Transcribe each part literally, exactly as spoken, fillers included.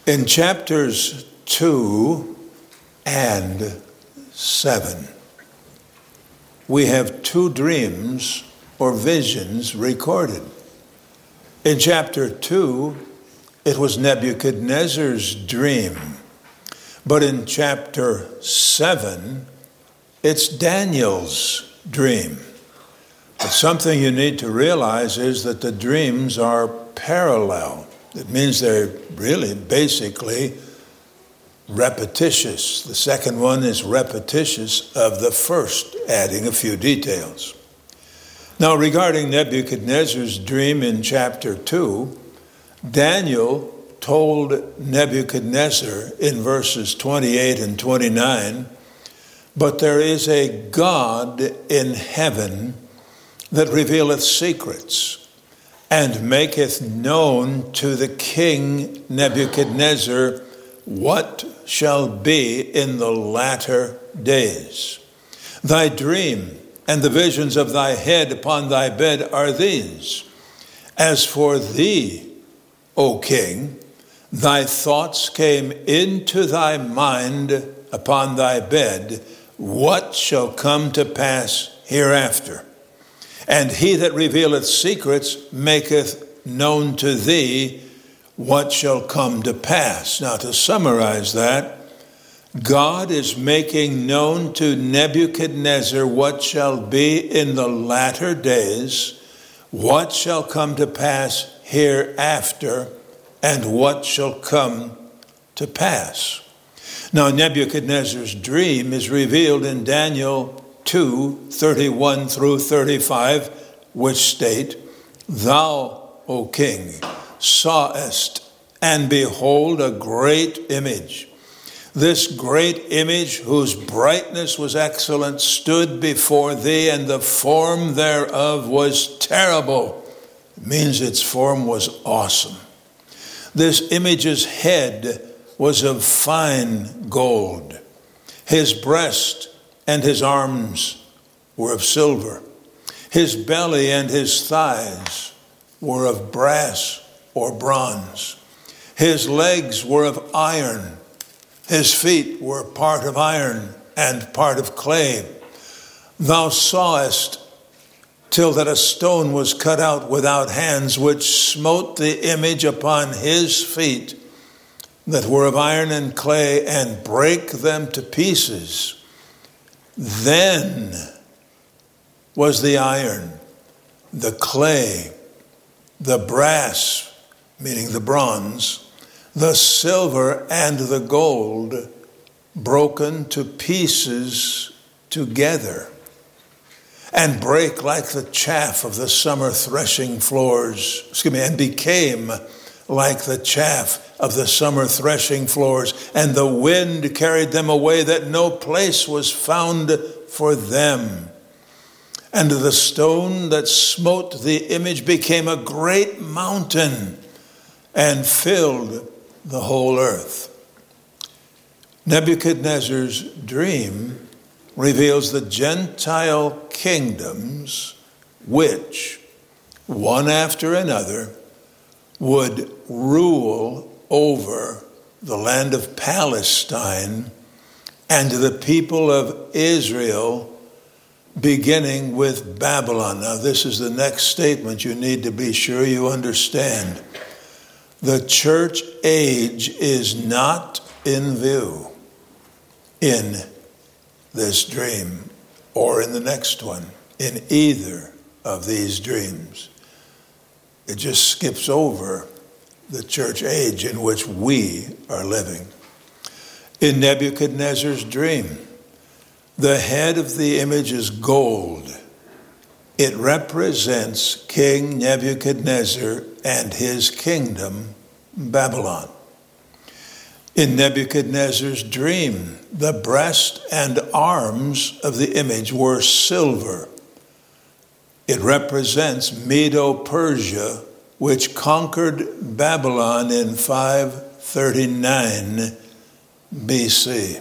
In chapters two and seven, we have two dreams or visions recorded. In chapter two, it was Nebuchadnezzar's dream. But in chapter seven, it's Daniel's dream. But something you need to realize is that the dreams are parallel. It means they're really basically repetitious. The second one is repetitious of the first, adding a few details. Now, regarding Nebuchadnezzar's dream in chapter two, Daniel told Nebuchadnezzar in verses twenty-eight and twenty-nine, "But there is a God in heaven that revealeth secrets, and maketh known to the king Nebuchadnezzar what shall be in the latter days. Thy dream and the visions of thy head upon thy bed are these. As for thee, O king, thy thoughts came into thy mind upon thy bed, what shall come to pass hereafter? And he that revealeth secrets maketh known to thee what shall come to pass." Now, to summarize that, God is making known to Nebuchadnezzar what shall be in the latter days, what shall come to pass hereafter, and what shall come to pass. Now, Nebuchadnezzar's dream is revealed in Daniel two, thirty-one through thirty-five, which state, "Thou, O king, sawest, and behold a great image. This great image, whose brightness was excellent, stood before thee, and the form thereof was terrible." It means its form was awesome. "This image's head was of fine gold. His breast and his arms were of silver. His belly and his thighs were of brass or bronze. His legs were of iron. His feet were part of iron and part of clay. Thou sawest till that a stone was cut out without hands, which smote the image upon his feet that were of iron and clay, and brake them to pieces. Then was the iron, the clay, the brass," meaning the bronze, "the silver and the gold broken to pieces together, and brake like the chaff of the summer threshing floors," excuse me, "and became like the chaff of the summer threshing floors, and the wind carried them away, that no place was found for them. And the stone that smote the image became a great mountain, and filled the whole earth." Nebuchadnezzar's dream reveals the Gentile kingdoms which, one after another, would rule over the land of Palestine and the people of Israel, beginning with Babylon. Now, this is the next statement you need to be sure you understand. The church age is not in view in this dream or in the next one, in either of these dreams. It just skips over the church age in which we are living. In Nebuchadnezzar's dream, the head of the image is gold. It represents King Nebuchadnezzar and his kingdom, Babylon. In Nebuchadnezzar's dream, the breast and arms of the image were silver. It represents Medo-Persia, which conquered Babylon in five thirty-nine B C.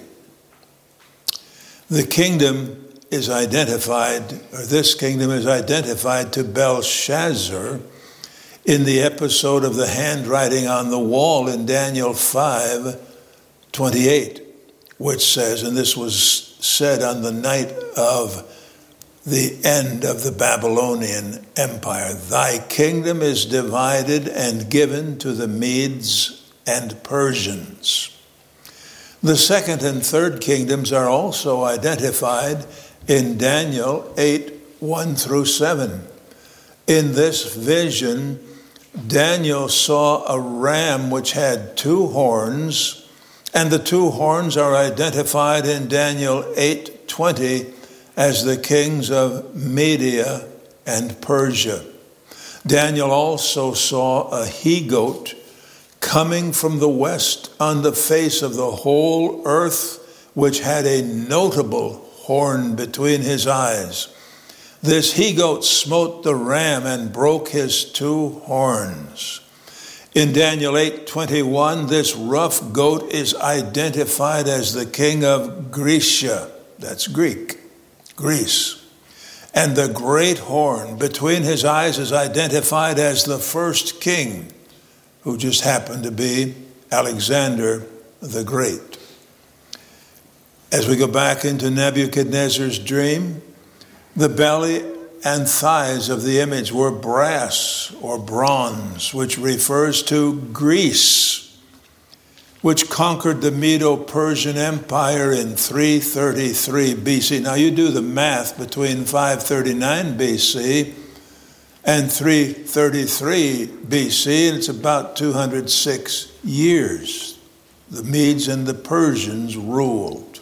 The kingdom is identified, or this kingdom is identified to Belshazzar in the episode of the handwriting on the wall in Daniel five twenty-eight, which says, and this was said on the night of the end of the Babylonian Empire, thy kingdom is divided and given to the Medes and Persians. The second and third kingdoms are also identified in Daniel eight, one through seven. In this vision, Daniel saw a ram which had two horns, and the two horns are identified in Daniel eight twenty as the kings of Media and Persia. Daniel also saw a he-goat coming from the west on the face of the whole earth, which had a notable horn between his eyes. This he-goat smote the ram and broke his two horns. In Daniel eight twenty-one, this rough goat is identified as the king of Grecia. That's Greek, Greece. And the great horn between his eyes is identified as the first king, who just happened to be Alexander the Great. As we go back into Nebuchadnezzar's dream, the belly and thighs of the image were brass or bronze, which refers to Greece, which conquered the Medo-Persian Empire in three thirty-three B C. Now you do the math between five thirty-nine B C and three thirty-three B C, and it's about two hundred six years. The Medes and the Persians ruled.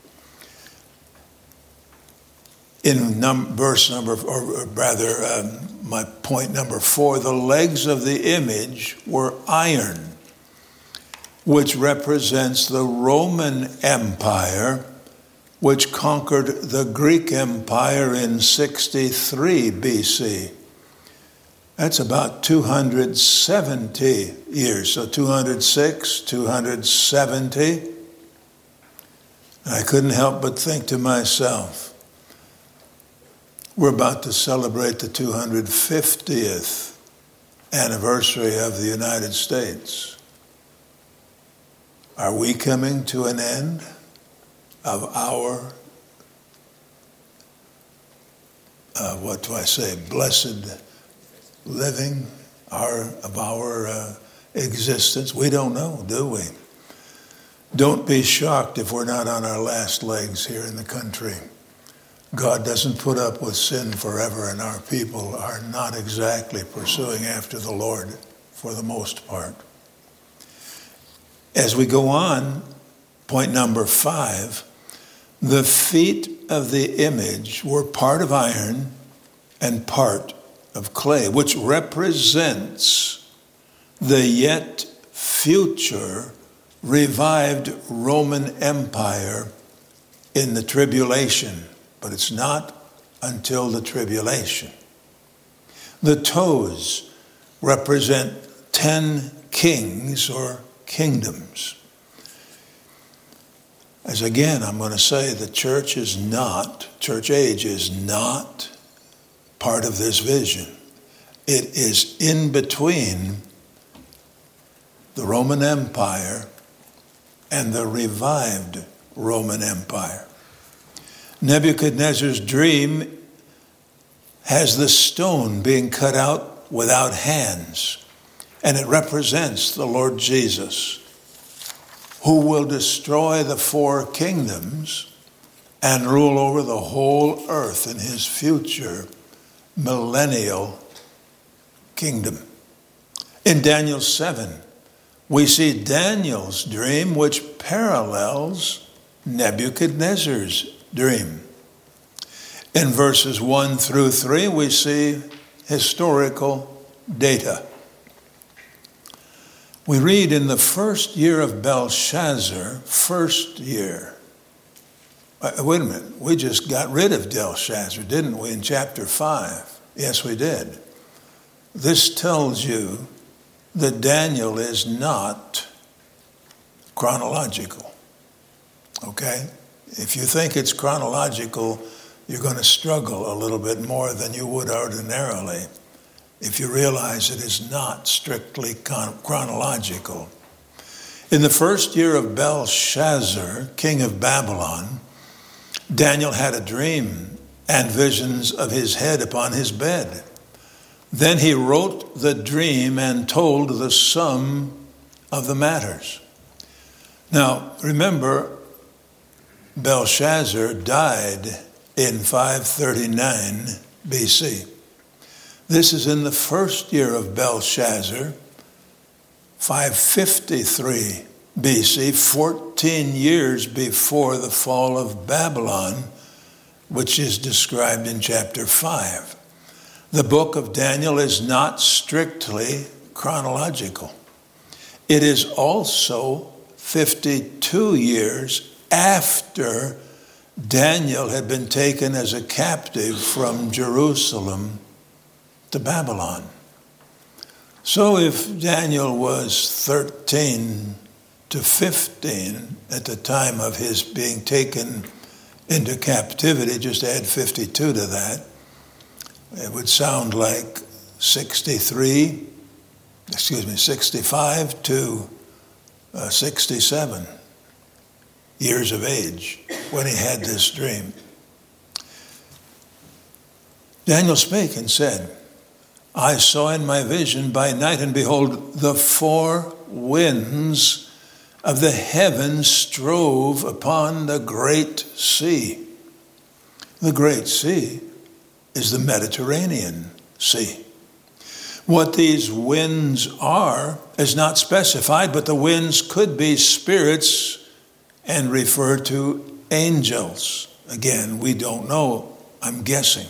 In num- verse number, or rather, um, my point number four, the legs of the image were iron, which represents the Roman Empire, which conquered the Greek Empire in sixty-three B C. That's about two hundred seventy years. So two hundred six, two hundred seventy. I couldn't help but think to myself, we're about to celebrate the two hundred fiftieth anniversary of the United States. Are we coming to an end of our, uh, what do I say, blessed living, our of our uh, existence? We don't know, do we? Don't be shocked if we're not on our last legs here in the country. God doesn't put up with sin forever, and our people are not exactly pursuing after the Lord for the most part. As we go on, point number five, the feet of the image were part of iron and part of clay, which represents the yet future revived Roman Empire in the tribulation. But it's not until the tribulation. The toes represent ten kings or kingdoms. As again, I'm going to say the church is not, church age is not part of this vision. It is in between the Roman Empire and the revived Roman Empire. Nebuchadnezzar's dream has the stone being cut out without hands, and it represents the Lord Jesus, who will destroy the four kingdoms and rule over the whole earth in his future millennial kingdom. In Daniel seven, we see Daniel's dream, which parallels Nebuchadnezzar's dream. In verses one through three, we see historical data. We read in the first year of Belshazzar, first year. Wait a minute, we just got rid of Belshazzar, didn't we, in chapter five? Yes, we did. This tells you that Daniel is not chronological, okay? If you think it's chronological, you're going to struggle a little bit more than you would ordinarily. if you realize it is not strictly chron- chronological. In the first year of Belshazzar, king of Babylon, Daniel had a dream and visions of his head upon his bed. Then he wrote the dream and told the sum of the matters. Now, remember, Belshazzar died in five thirty-nine B C. This is in the first year of Belshazzar, five fifty-three B C, fourteen years before the fall of Babylon, which is described in chapter five. The book of Daniel is not strictly chronological. It is also fifty-two years after Daniel had been taken as a captive from Jerusalem to Babylon. So if Daniel was thirteen to fifteen at the time of his being taken into captivity, just add fifty-two to that, it would sound like sixty-three, excuse me, sixty-five to uh, sixty-seven years of age when he had this dream. Daniel spake and said, I saw in my vision by night, and behold, the four winds of the heavens strove upon the great sea. The great sea is the Mediterranean Sea. What these winds are is not specified, but the winds could be spirits and refer to angels. Again, we don't know, I'm guessing.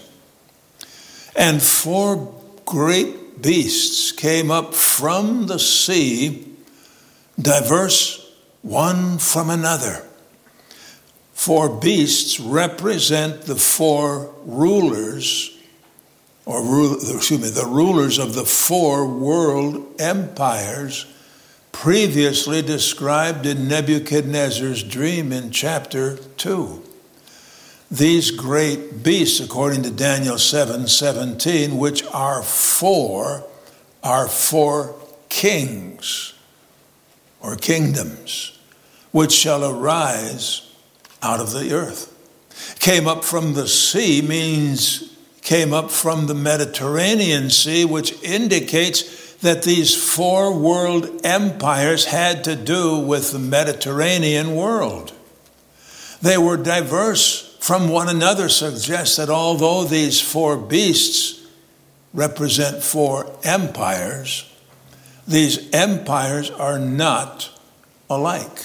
And four great beasts came up from the sea, diverse one from another. Four beasts represent the four rulers, or rule, excuse me, the rulers of the four world empires previously described in Nebuchadnezzar's dream in chapter two. These great beasts, according to Daniel seven seventeen, which are four, are four kings or kingdoms, which shall arise out of the earth. Came up from the sea means came up from the Mediterranean Sea, which indicates that these four world empires had to do with the Mediterranean world. They were diverse from one another, suggests that although these four beasts represent four empires, these empires are not alike.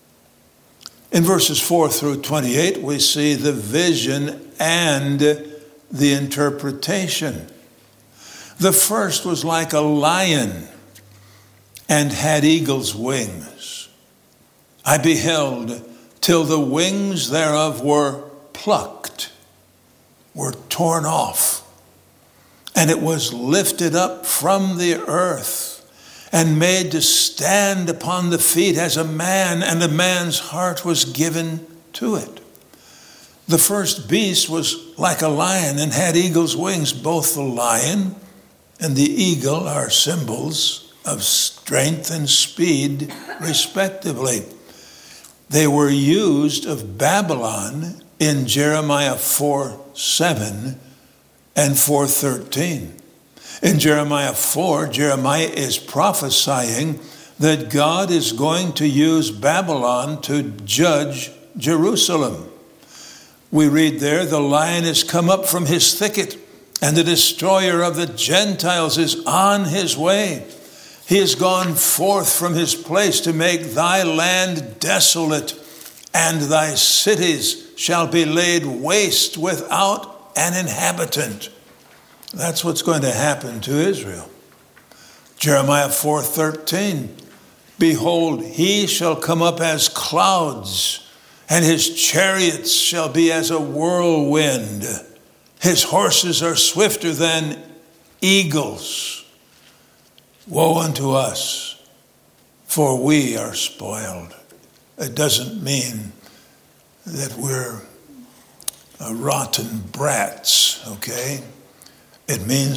In verses four through twenty-eight, we see the vision and the interpretation. The first was like a lion and had eagle's wings. I beheld till the wings thereof were plucked, were torn off, and it was lifted up from the earth and made to stand upon the feet as a man, and a man's heart was given to it. The first beast was like a lion and had eagle's wings. Both the lion and the eagle are symbols of strength and speed, respectively. They were used of Babylon in Jeremiah four seven and four thirteen. In Jeremiah four, Jeremiah is prophesying that God is going to use Babylon to judge Jerusalem. We read there, the lion is come up from his thicket, and the destroyer of the Gentiles is on his way. He is gone forth from his place to make thy land desolate, and thy cities shall be laid waste without an inhabitant. That's what's going to happen to Israel. Jeremiah four thirteen, behold, he shall come up as clouds, and his chariots shall be as a whirlwind. His horses are swifter than eagles. Woe unto us, for we are spoiled. It doesn't mean that we're uh, rotten brats, okay? It means that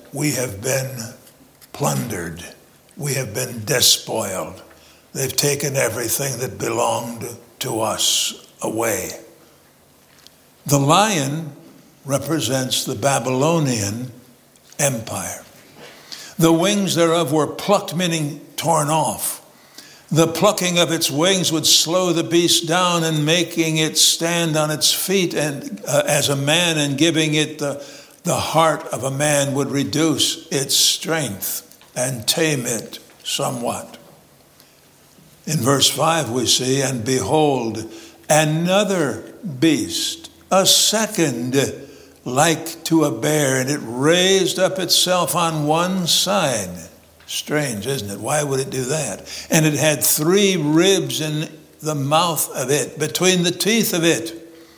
we have been plundered. We have been despoiled. They've taken everything that belonged to us away. The lion represents the Babylonian Empire. The wings thereof were plucked, meaning torn off. The plucking of its wings would slow the beast down and making it stand on its feet and uh, as a man, and giving it the, the heart of a man would reduce its strength and tame it somewhat. In verse five we see, and behold, another beast, a second like to a bear, and it raised up itself on one side. Strange, isn't it? Why would it do that? And it had three ribs in the mouth of it, between the teeth of it.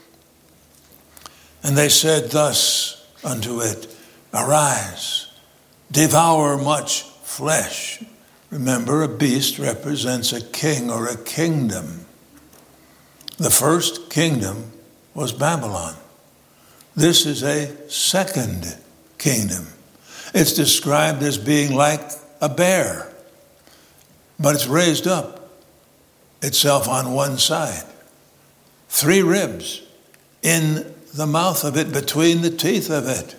And they said thus unto it, arise, devour much flesh. Remember, a beast represents a king or a kingdom. The first kingdom was Babylon. This is a second kingdom. It's described as being like a bear, but it's raised up itself on one side. Three ribs in the mouth of it, between the teeth of it.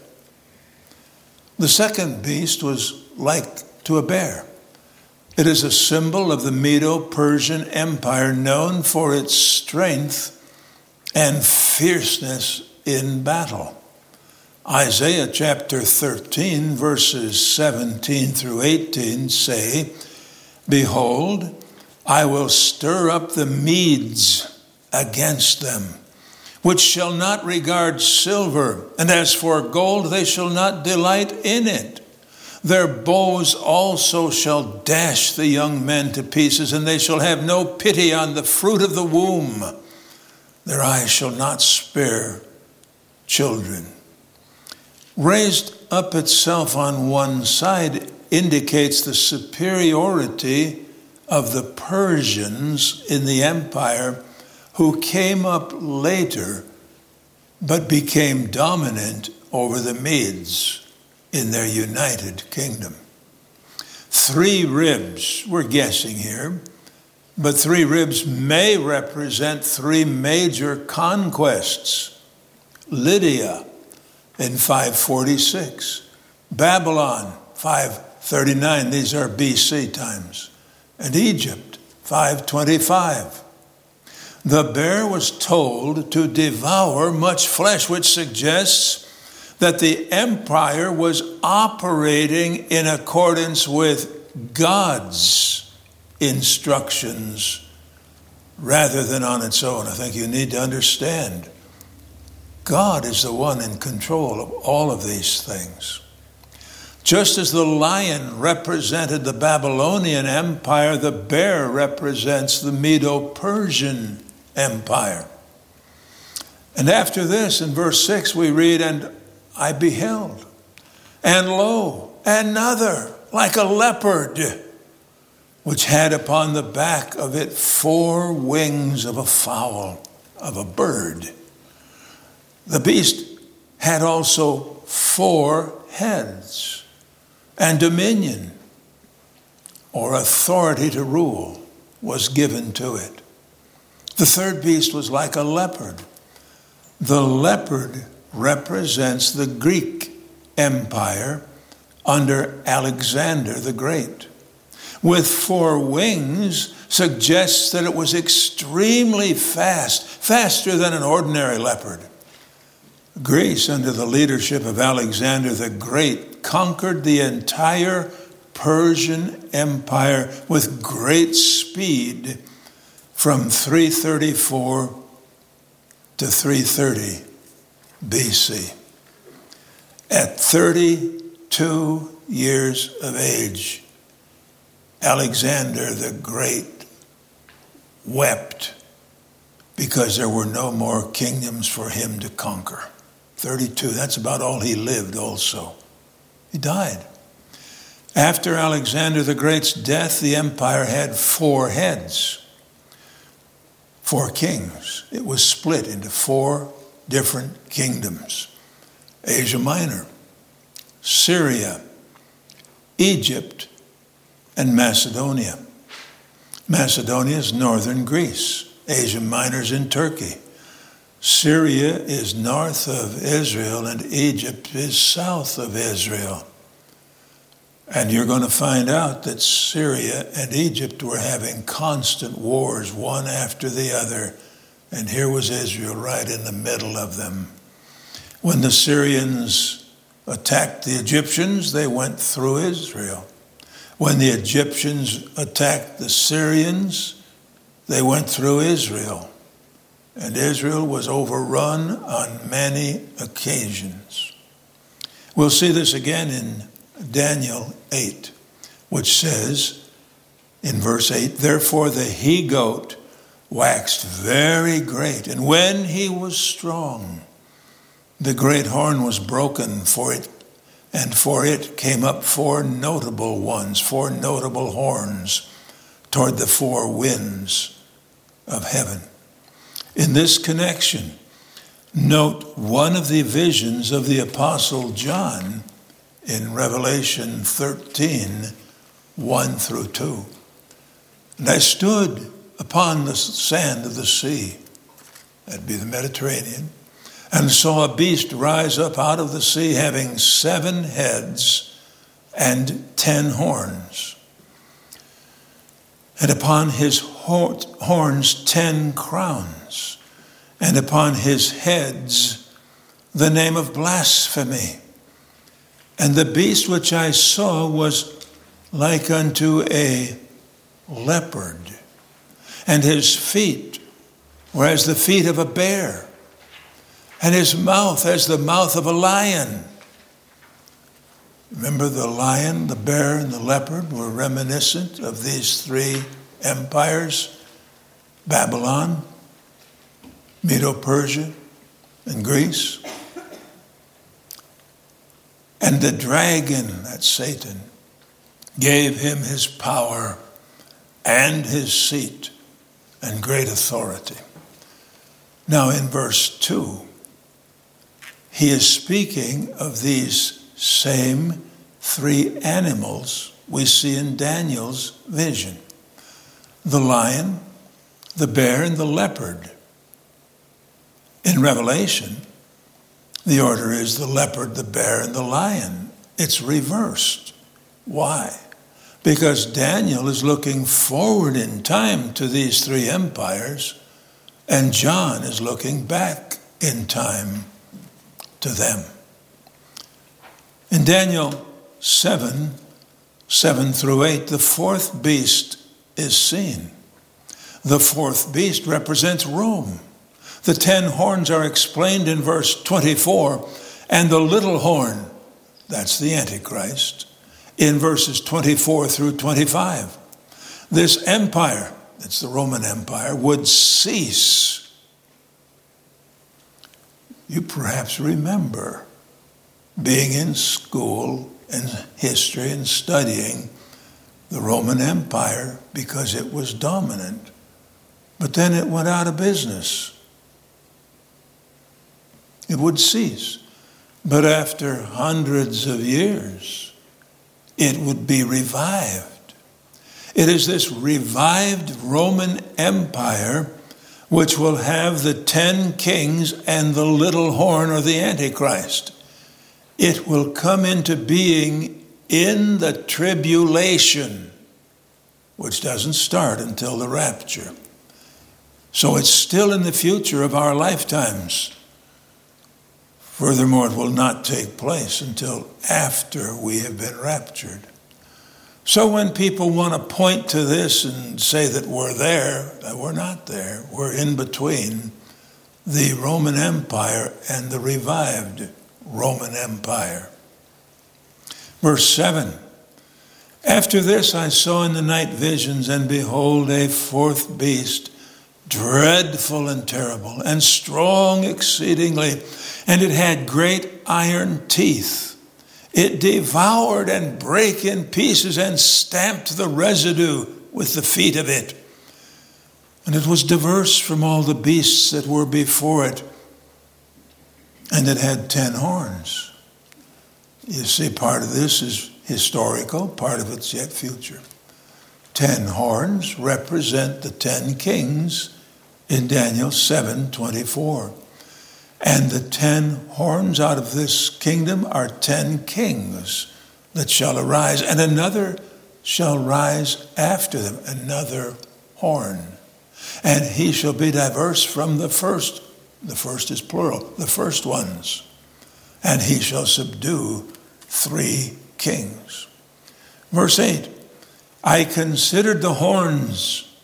The second beast was like to a bear. It is a symbol of the Medo-Persian Empire, known for its strength and fierceness in battle. Isaiah chapter thirteen, verses seventeen through eighteen say, behold, I will stir up the Medes against them, which shall not regard silver, and as for gold, they shall not delight in it. Their bows also shall dash the young men to pieces, and they shall have no pity on the fruit of the womb. Their eyes shall not spare children. Raised up itself on one side indicates the superiority of the Persians in the empire, who came up later but became dominant over the Medes in their united kingdom. Three ribs, we're guessing here, but three ribs may represent three major conquests. Lydia in five forty-six, Babylon five thirty-nine, these are B C times, and Egypt five twenty-five. The bear was told to devour much flesh, which suggests that the empire was operating in accordance with God's instructions rather than on its own. I think you need to understand, God is the one in control of all of these things. Just as the lion represented the Babylonian Empire, the bear represents the Medo-Persian Empire. And after this, in verse six, we read, and I beheld, and lo, another, like a leopard, which had upon the back of it four wings of a fowl, of a bird. The beast had also four heads, and dominion, or authority to rule, was given to it. The third beast was like a leopard. The leopard represents the Greek Empire under Alexander the Great. With four wings suggests that it was extremely fast, faster than an ordinary leopard. Greece, under the leadership of Alexander the Great, conquered the entire Persian Empire with great speed from three thirty-four to three thirty B C. At thirty-two years of age, Alexander the Great wept because there were no more kingdoms for him to conquer. thirty-two, that's about all he lived also. He died. After Alexander the Great's death, the empire had four heads, four kings. It was split into four different kingdoms. Asia Minor, Syria, Egypt, and Macedonia. Macedonia is northern Greece. Asia Minor is in Turkey. Syria is north of Israel, and Egypt is south of Israel. And you're going to find out that Syria and Egypt were having constant wars, one after the other. And here was Israel right in the middle of them. When the Syrians attacked the Egyptians, they went through Israel. When the Egyptians attacked the Syrians, they went through Israel. And Israel was overrun on many occasions. We'll see this again in Daniel eight, which says in verse eight, "Therefore the he-goat waxed very great, and when he was strong, the great horn was broken for it, and for it came up four notable ones, four notable horns toward the four winds of heaven." In this connection, note one of the visions of the Apostle John in Revelation thirteen, one through two. "And I stood upon the sand of the sea," that'd be the Mediterranean, "and saw a beast rise up out of the sea, having seven heads and ten horns. And upon his horns ten crowns, and upon his heads the name of blasphemy. And the beast which I saw was like unto a leopard, and his feet were as the feet of a bear, and his mouth as the mouth of a lion." Remember, the lion, the bear, and the leopard were reminiscent of these three empires: Babylon, Medo-Persia, and Greece. "And the dragon," that's Satan, "gave him his power and his seat and great authority." Now in verse two, he is speaking of these same three animals we see in Daniel's vision: the lion, the bear, and the leopard. In Revelation, the order is the leopard, the bear, and the lion. It's reversed. Why? Because Daniel is looking forward in time to these three empires, and John is looking back in time to them. In Daniel seven, seven through eight, the fourth beast is seen. The fourth beast represents Rome. The ten horns are explained in verse twenty-four, and the little horn, that's the Antichrist, in verses twenty-four through twenty-five. This empire, that's the Roman Empire, would cease. You perhaps remember being in school and history and studying the Roman Empire because it was dominant. But then it went out of business. It would cease. But after hundreds of years, it would be revived. It is this revived Roman Empire which will have the ten kings and the little horn, or the Antichrist. It will come into being in the tribulation, which doesn't start until the rapture. So it's still in the future of our lifetimes. Furthermore, it will not take place until after we have been raptured. So when people want to point to this and say that we're there, we're not there. We're in between the Roman Empire and the revived Roman Empire. Verse seven, "After this I saw in the night visions, and behold, a fourth beast, dreadful and terrible, and strong exceedingly, and it had great iron teeth. It devoured and brake in pieces and stamped the residue with the feet of it. And it was diverse from all the beasts that were before it, and it had ten horns." You see, part of this is historical, part of it's yet future. Ten horns represent the ten kings in Daniel seven twenty-four. And the ten horns out of this kingdom are ten kings that shall arise, and another shall rise after them, another horn. And he shall be diverse from the first. The first is plural, the first ones. And he shall subdue three kings. Verse eight, I considered the horns,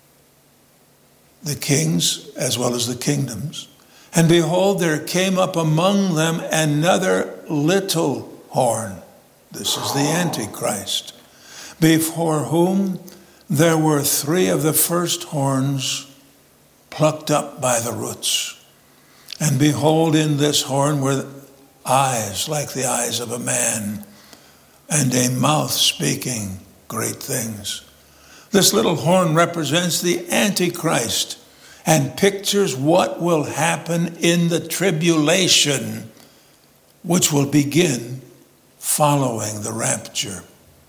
the kings as well as the kingdoms, and behold, there came up among them another little horn. This is the Antichrist, before whom there were three of the first horns plucked up by the roots. And behold, in this horn were eyes like the eyes of a man, and a mouth speaking great things. This little horn represents the Antichrist and pictures what will happen in the tribulation, which will begin following the rapture.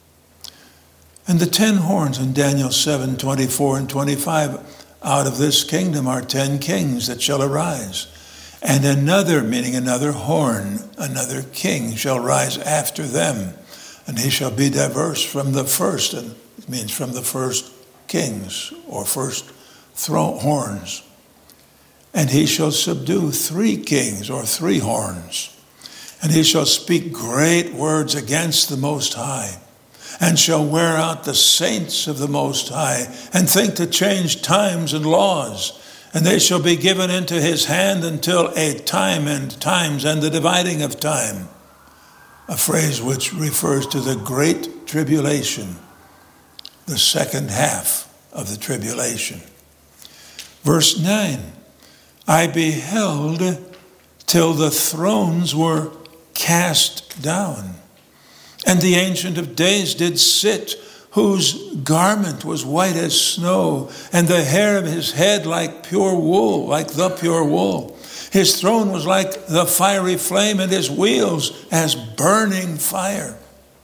And the ten horns in Daniel seven twenty-four and twenty-five, out of this kingdom are ten kings that shall arise. And another, meaning another horn, another king shall rise after them. And he shall be diverse from the first, and it means from the first kings or first throne horns. And he shall subdue three kings or three horns. And he shall speak great words against the Most High, and shall wear out the saints of the Most High, and think to change times and laws. And they shall be given into his hand until a time and times and the dividing of time. A phrase which refers to the great tribulation, the second half of the tribulation. Verse nine, I beheld till the thrones were cast down, and the Ancient of Days did sit, whose garment was white as snow, and the hair of his head like pure wool, like the pure wool. His throne was like the fiery flame, and his wheels as burning fire.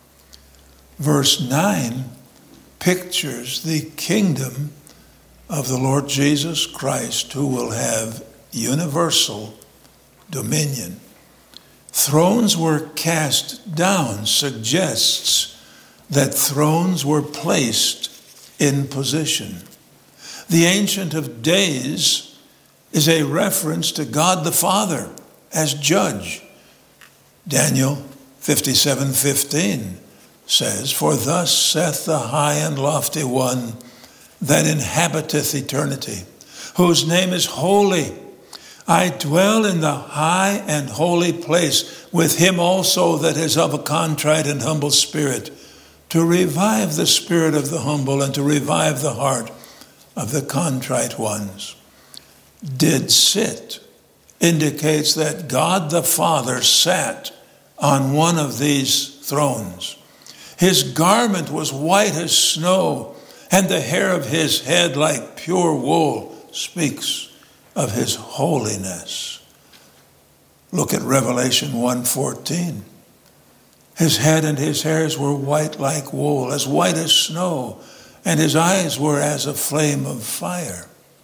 Verse nine pictures the kingdom of the Lord Jesus Christ, who will have universal dominion. Thrones were cast down suggests that thrones were placed in position. The Ancient of Days is a reference to God the Father as judge. Daniel fifty-seven fifteen says, for thus saith the high and lofty one that inhabiteth eternity, whose name is holy. I dwell in the high and holy place with him also that is of a contrite and humble spirit, to revive the spirit of the humble and to revive the heart of the contrite ones. Did sit indicates that God the Father sat on one of these thrones. His garment was white as snow, and the hair of his head like pure wool, speaks of his holiness. Look at Revelation one fourteen. His head and his hairs were white like wool, as white as snow, and his eyes were as a flame of fire.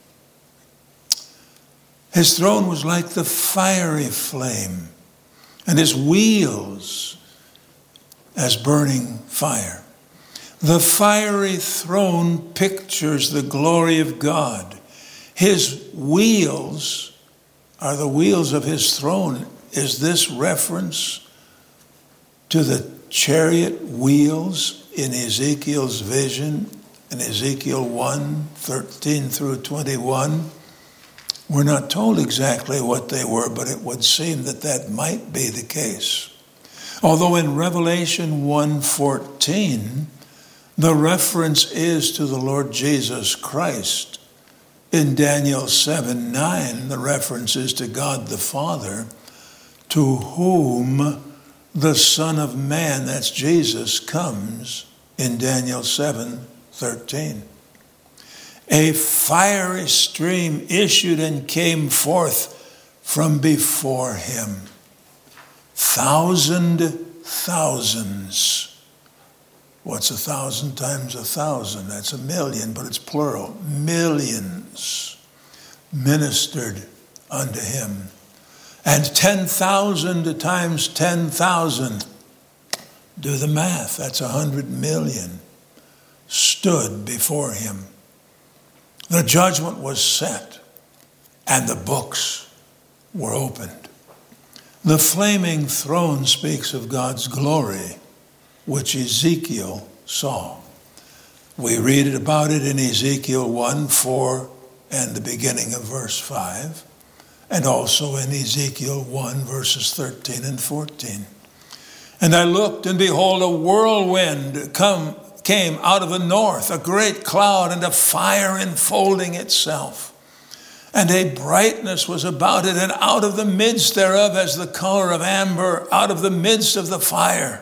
His throne was like the fiery flame, and his wheels as burning fire. The fiery throne pictures the glory of God. His wheels are the wheels of his throne. Is this reference to the chariot wheels in Ezekiel's vision in Ezekiel one, thirteen through twenty-one? We're not told exactly what they were, but it would seem that that might be the case. Although in Revelation one fourteen, the reference is to the Lord Jesus Christ. In Daniel seven nine, the reference is to God the Father, to whom the Son of Man, that's Jesus, comes in Daniel seven thirteen. A fiery stream issued and came forth from before him. Thousand thousands What's a thousand times a thousand? That's a million, but it's plural. Millions ministered unto him. And ten thousand times ten thousand, do the math, that's a hundred million, stood before him. The judgment was set, and the books were opened. The flaming throne speaks of God's glory, which Ezekiel saw. We read about it in Ezekiel one, four, and the beginning of verse five, and also in Ezekiel one, verses thirteen and fourteen. And I looked, and behold, a whirlwind come, came out of the north, a great cloud, and a fire enfolding itself. And a brightness was about it, and out of the midst thereof, as the color of amber, out of the midst of the fire.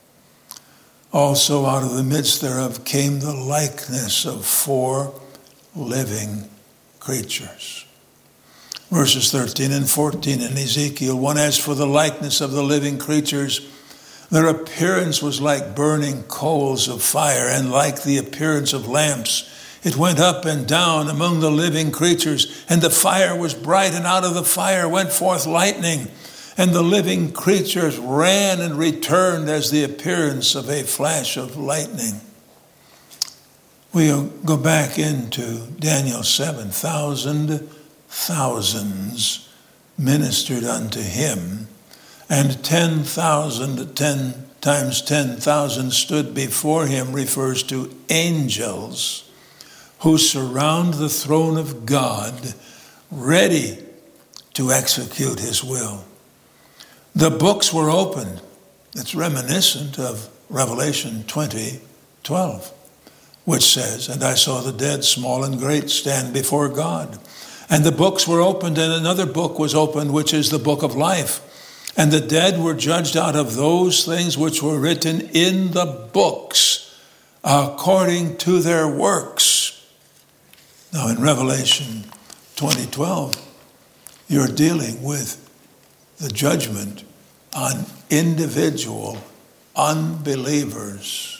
Also out of the midst thereof came the likeness of four living creatures. Verses thirteen and fourteen in Ezekiel one, as for the likeness of the living creatures, their appearance was like burning coals of fire, and like the appearance of lamps. It went up and down among the living creatures, and the fire was bright, and out of the fire went forth lightning. And the living creatures ran and returned as the appearance of a flash of lightning. We'll go back into Daniel seven. Thousand thousands ministered unto him, and ten thousand, ten times ten thousand stood before him, refers to angels who surround the throne of God, ready to execute his will. The books were opened. It's reminiscent of Revelation twenty, twelve, which says, and I saw the dead, small and great, stand before God. And the books were opened, and another book was opened, which is the book of life. And the dead were judged out of those things which were written in the books, according to their works. Now in Revelation twenty, twelve, you're dealing with the judgment on individual unbelievers.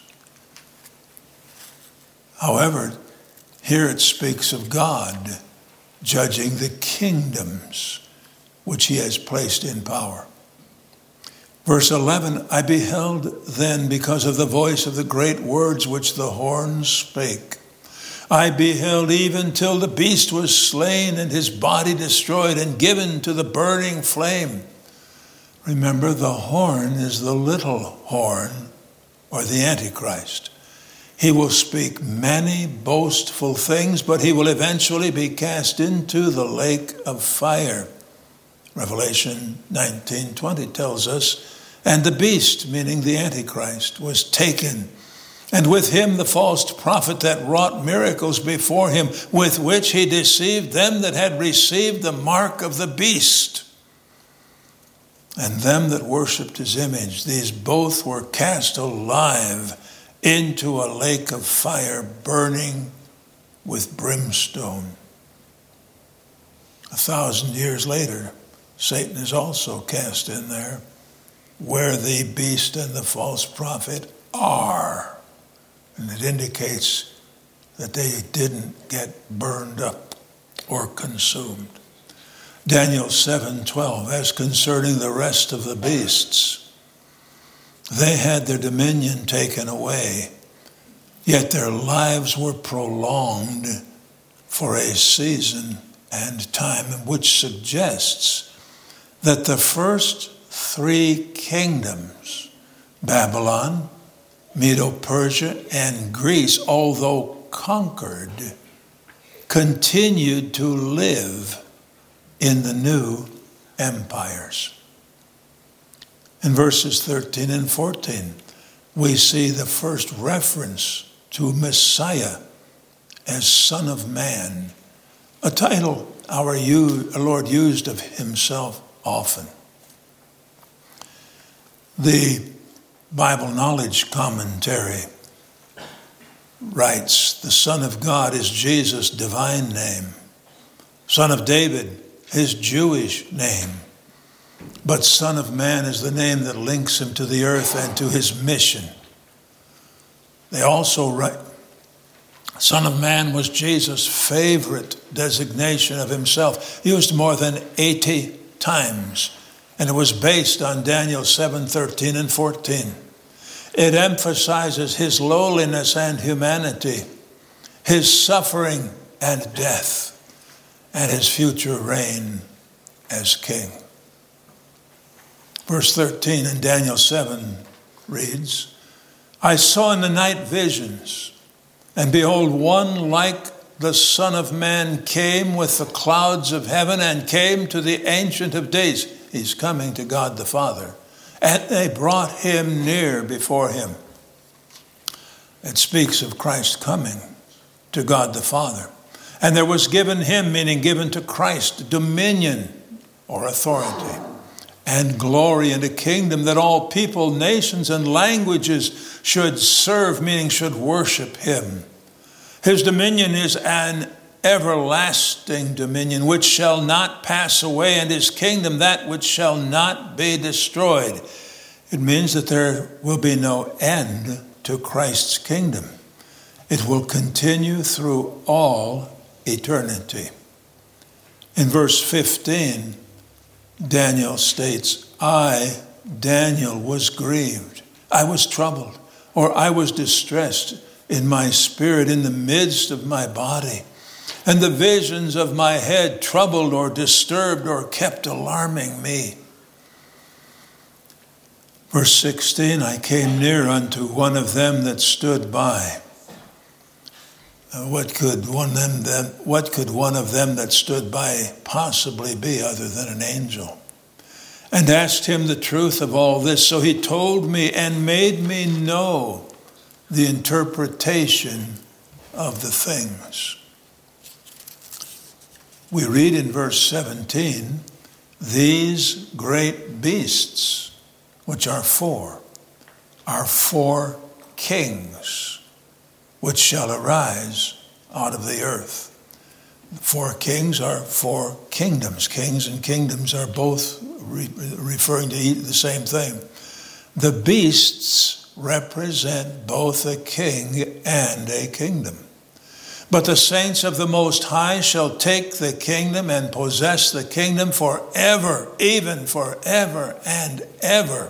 However, here it speaks of God judging the kingdoms which he has placed in power. Verse eleven, I beheld then, because of the voice of the great words which the horns spake, I beheld even till the beast was slain and his body destroyed and given to the burning flame. Remember, the horn is the little horn, or the Antichrist. He will speak many boastful things, but he will eventually be cast into the lake of fire. Revelation nineteen twenty tells us, and the beast, meaning the Antichrist, was taken, and with him the false prophet that wrought miracles before him, with which he deceived them that had received the mark of the beast, and them that worshipped his image. These both were cast alive into a lake of fire, burning with brimstone. A thousand years later, Satan is also cast in there, where the beast and the false prophet are. And it indicates that they didn't get burned up or consumed. Daniel seven twelve, as concerning the rest of the beasts, they had their dominion taken away, yet their lives were prolonged for a season and time, which suggests that the first three kingdoms, Babylon, Medo-Persia, and Greece, although conquered, continued to live in the new empires. In verses thirteen and fourteen, we see the first reference to Messiah as Son of Man, a title our Lord used of himself often. The Bible Knowledge Commentary writes, the Son of God is Jesus' divine name. Son of David, his Jewish name. But Son of Man is the name that links him to the earth and to his mission. They also write, Son of Man was Jesus' favorite designation of himself, used more than eighty times. And it was based on Daniel seven, thirteen and fourteen. It emphasizes his lowliness and humanity, his suffering and death, and his future reign as king. Verse thirteen in Daniel seven reads, I saw in the night visions, and behold, one like the Son of Man came with the clouds of heaven and came to the Ancient of Days. He's coming to God the Father. And they brought him near before him. It speaks of Christ coming to God the Father. And there was given him, meaning given to Christ, dominion or authority and glory and a kingdom that all people, nations, and languages should serve, meaning should worship him. His dominion is an everlasting dominion which shall not pass away, and his kingdom that which shall not be destroyed. It means that there will be no end to Christ's kingdom. It will continue through all eternity. In verse fifteen, Daniel states, I, Daniel, was grieved. I was troubled, or I was distressed in my spirit in the midst of my body. And the visions of my head troubled or disturbed or kept alarming me. Verse sixteen, I came near unto one of them that stood by. Uh, what could one of them, them, what could one of them that stood by possibly be other than an angel? And asked him the truth of all this. So he told me and made me know the interpretation of the things. We read in verse seventeen, these great beasts, which are four, are four kings, which shall arise out of the earth. The four kings are four kingdoms. Kings and kingdoms are both re- referring to the same thing. The beasts represent both a king and a kingdom. But the saints of the Most High shall take the kingdom and possess the kingdom forever, even forever and ever.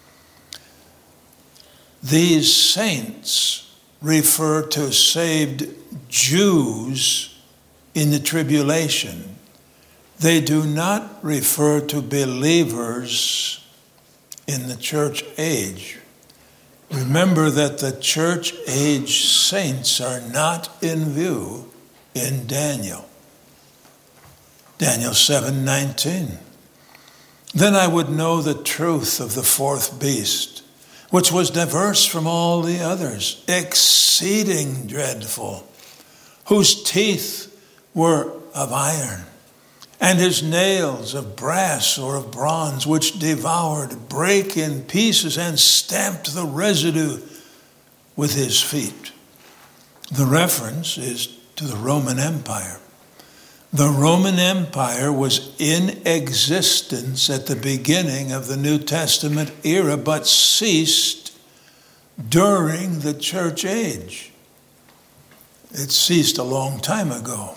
These saints refer to saved Jews in the tribulation. They do not refer to believers in the church age. Remember that the church age saints are not in view in Daniel. Daniel seven nineteen. Then I would know the truth of the fourth beast, which was diverse from all the others, exceeding dreadful, whose teeth were of iron, and his nails of brass or of bronze, which devoured, brake in pieces, and stamped the residue with his feet. The reference is to the Roman Empire. The Roman Empire was in existence at the beginning of the New Testament era, but ceased during the church age. It ceased a long time ago.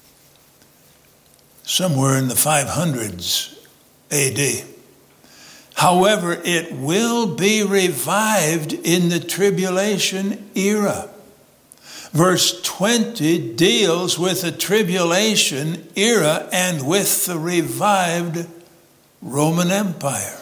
Somewhere in the five hundreds A D. However, it will be revived in the tribulation era. Verse twenty deals with the tribulation era and with the revived Roman Empire.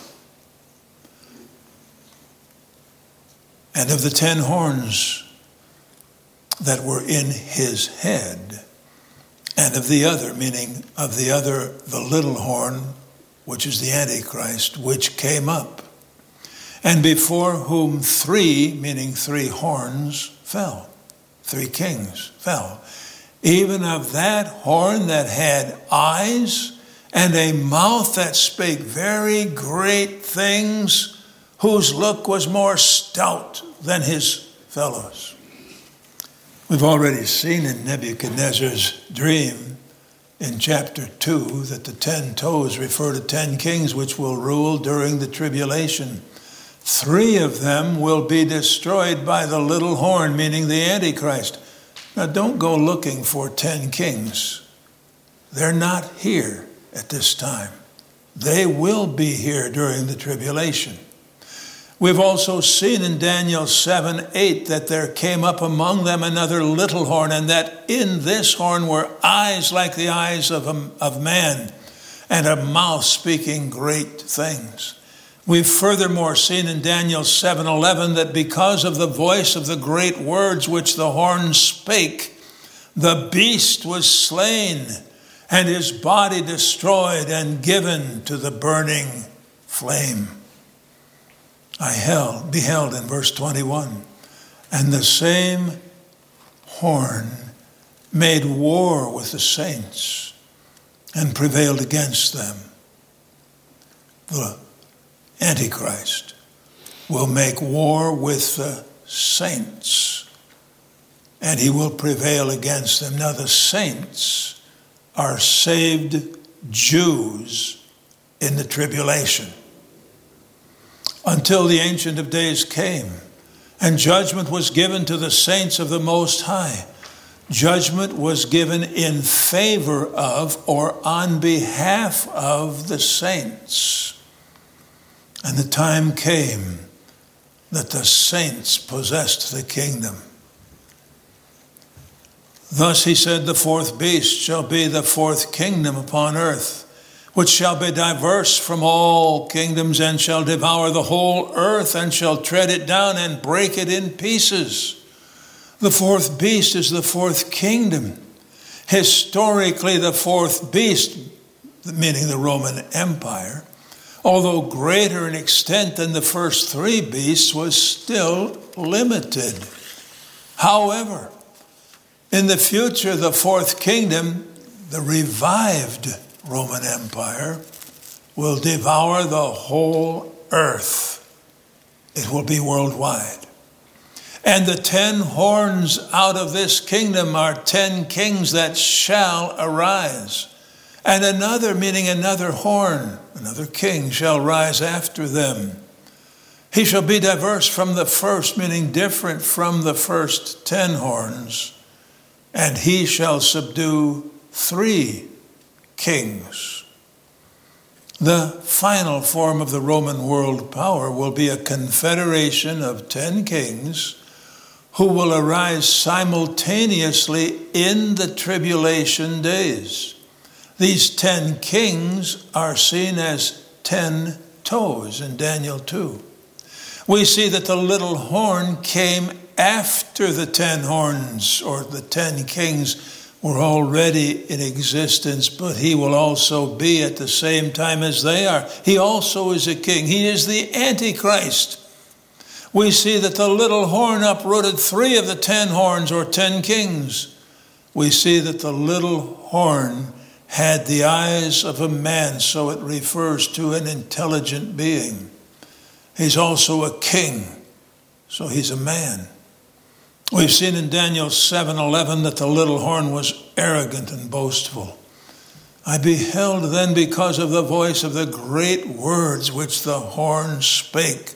And of the ten horns that were in his head, and of the other, meaning of the other, the little horn, which is the Antichrist, which came up, and before whom three, meaning three horns, fell. Three kings fell. Even of that horn that had eyes and a mouth that spake very great things, whose look was more stout than his fellows. We've already seen in Nebuchadnezzar's dream in chapter two that the ten toes refer to ten kings which will rule during the tribulation Three of them will be destroyed by the little horn, meaning the Antichrist. Now, don't go looking for ten kings. They're not here at this time. They will be here during the tribulation. We've also seen in Daniel seven eight that there came up among them another little horn, and that in this horn were eyes like the eyes of, a, of man, and a mouth speaking great things. We've furthermore seen in Daniel seven eleven that because of the voice of the great words which the horn spake, the beast was slain, and his body destroyed and given to the burning flame. I held, beheld in verse twenty-one, and the same horn made war with the saints and prevailed against them. The Antichrist will make war with the saints, and he will prevail against them. Now, the saints are saved Jews in the tribulation, until the Ancient of Days came, and judgment was given to the saints of the Most High. Judgment was given in favor of or on behalf of the saints. And the time came that the saints possessed the kingdom. Thus he said, the fourth beast shall be the fourth kingdom upon earth, which shall be diverse from all kingdoms, and shall devour the whole earth, and shall tread it down and break it in pieces. The fourth beast is the fourth kingdom. Historically, the fourth beast, meaning the Roman Empire, although greater in extent than the first three beasts, was still limited. However, in the future, the fourth kingdom, the revived Roman Empire, will devour the whole earth. It will be worldwide. And the ten horns out of this kingdom are ten kings that shall arise. And another, meaning another horn, another king shall rise after them. He shall be diverse from the first, meaning different from the first ten horns. And he shall subdue three kings. The final form of the Roman world power will be a confederation of ten kings who will arise simultaneously in the tribulation days. These ten kings are seen as ten toes in Daniel two. We see that the little horn came after the ten horns, or the ten kings were already in existence, but he will also be at the same time as they are. He also is a king. He is the Antichrist. We see that the little horn uprooted three of the ten horns, or ten kings. We see that the little horn had the eyes of a man, so it refers to an intelligent being. He's also a king, so he's a man. We've seen in Daniel seven eleven that the little horn was arrogant and boastful. I beheld then because of the voice of the great words which the horn spake.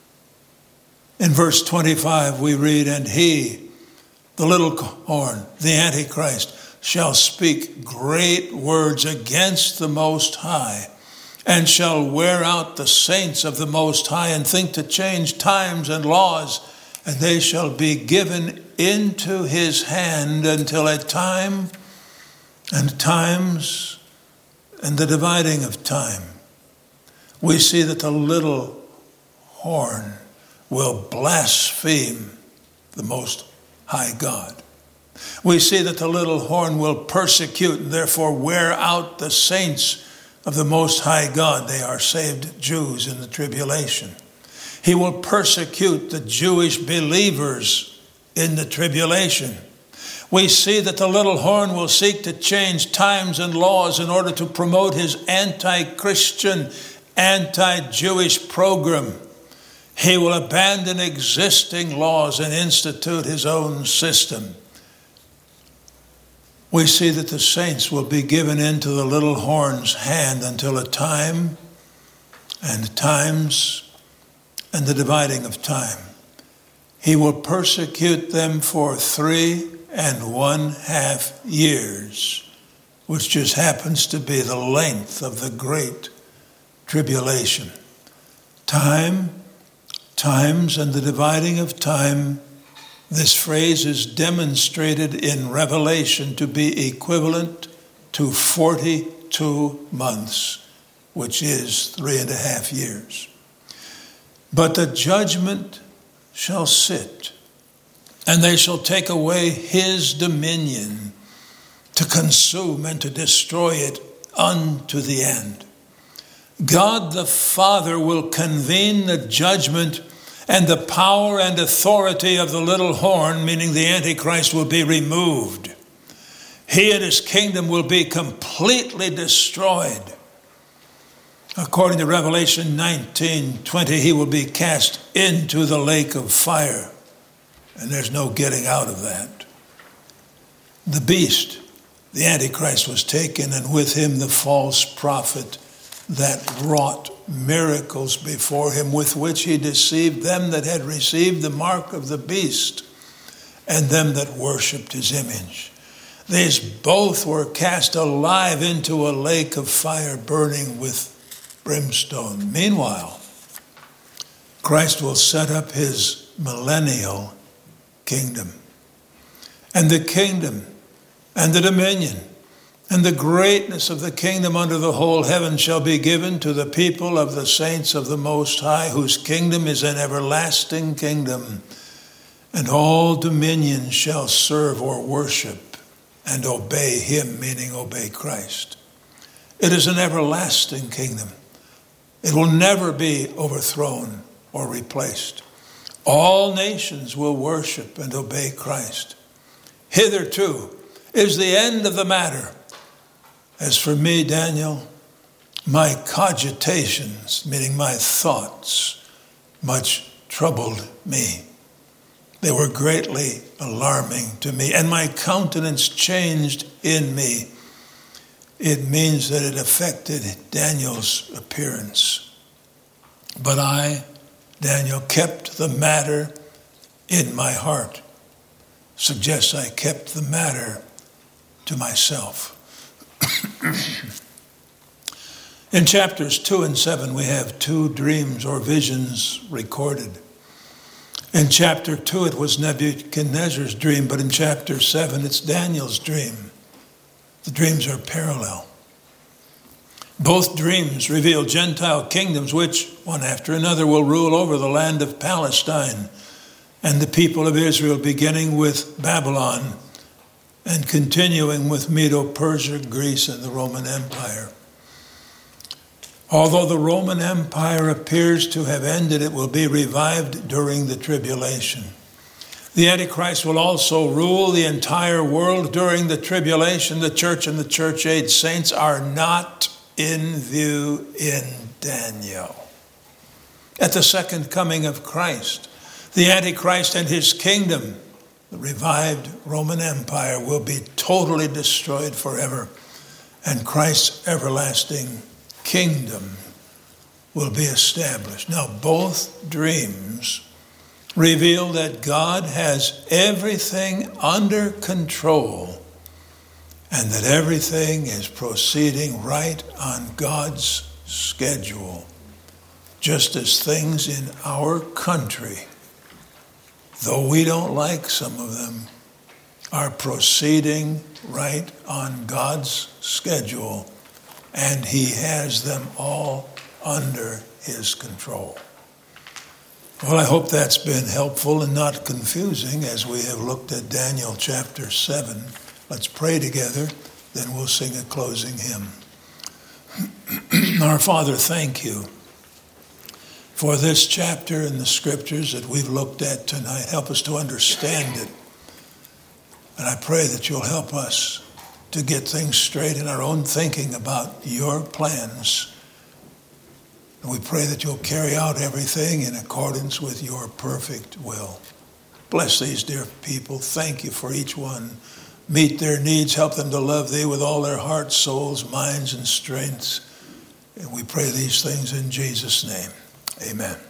In verse twenty-five we read, and he, the little horn, the Antichrist, shall speak great words against the Most High, and shall wear out the saints of the Most High, and think to change times and laws, and they shall be given into his hand until a time and times and the dividing of time. We see that the little horn will blaspheme the Most High God. We see that the little horn will persecute and therefore wear out the saints of the Most High God. They are saved Jews in the tribulation. He will persecute the Jewish believers in the tribulation. We see that the little horn will seek to change times and laws in order to promote his anti-Christian, anti-Jewish program. He will abandon existing laws and institute his own system. We see that the saints will be given into the little horn's hand until a time and times and the dividing of time. He will persecute them for three and one half years, which just happens to be the length of the great tribulation. Time, times, and the dividing of time. This phrase is demonstrated in Revelation to be equivalent to forty-two months, which is three and a half years. But the judgment shall sit, and they shall take away his dominion to consume and to destroy it unto the end. God the Father will convene the judgment, and the power and authority of the little horn, meaning the Antichrist, will be removed. He and his kingdom will be completely destroyed. According to Revelation nineteen twenty, he will be cast into the lake of fire, and there's no getting out of that. The beast, the Antichrist, was taken, and with him the false prophet that wrought miracles before him, with which he deceived them that had received the mark of the beast and them that worshipped his image. These both were cast alive into a lake of fire burning with brimstone. Meanwhile, Christ will set up his millennial kingdom. And the kingdom and the dominion and the greatness of the kingdom under the whole heaven shall be given to the people of the saints of the Most High, whose kingdom is an everlasting kingdom. And all dominions shall serve or worship and obey him, meaning obey Christ. It is an everlasting kingdom. It will never be overthrown or replaced. All nations will worship and obey Christ. Hitherto is the end of the matter. As for me, Daniel, my cogitations, meaning my thoughts, much troubled me. They were greatly alarming to me, and my countenance changed in me. It means that it affected Daniel's appearance. But I, Daniel, kept the matter in my heart. Suggests I kept the matter to myself. In chapters two and seven, we have two dreams or visions recorded. In chapter two, it was Nebuchadnezzar's dream, but in chapter seven, it's Daniel's dream. The dreams are parallel. Both dreams reveal Gentile kingdoms which, one after another, will rule over the land of Palestine and the people of Israel, beginning with Babylon and continuing with Medo-Persia, Greece, and the Roman Empire. Although the Roman Empire appears to have ended, it will be revived during the tribulation. The Antichrist will also rule the entire world during the tribulation. The church and the church-age saints are not in view in Daniel. At the second coming of Christ, the Antichrist and his kingdom, the revived Roman Empire, will be totally destroyed forever, and Christ's everlasting kingdom will be established. Now, both dreams reveal that God has everything under control and that everything is proceeding right on God's schedule, just as things in our country, though we don't like some of them, are proceeding right on God's schedule, and he has them all under his control. Well, I hope that's been helpful and not confusing as we have looked at Daniel chapter seven. Let's pray together, then we'll sing a closing hymn. Our Father, thank you for this chapter in the scriptures that we've looked at tonight. Help us to understand it. And I pray that you'll help us to get things straight in our own thinking about your plans. And we pray that you'll carry out everything in accordance with your perfect will. Bless these dear people. Thank you for each one. Meet their needs. Help them to love thee with all their hearts, souls, minds, and strengths. And we pray these things in Jesus' name. Amen.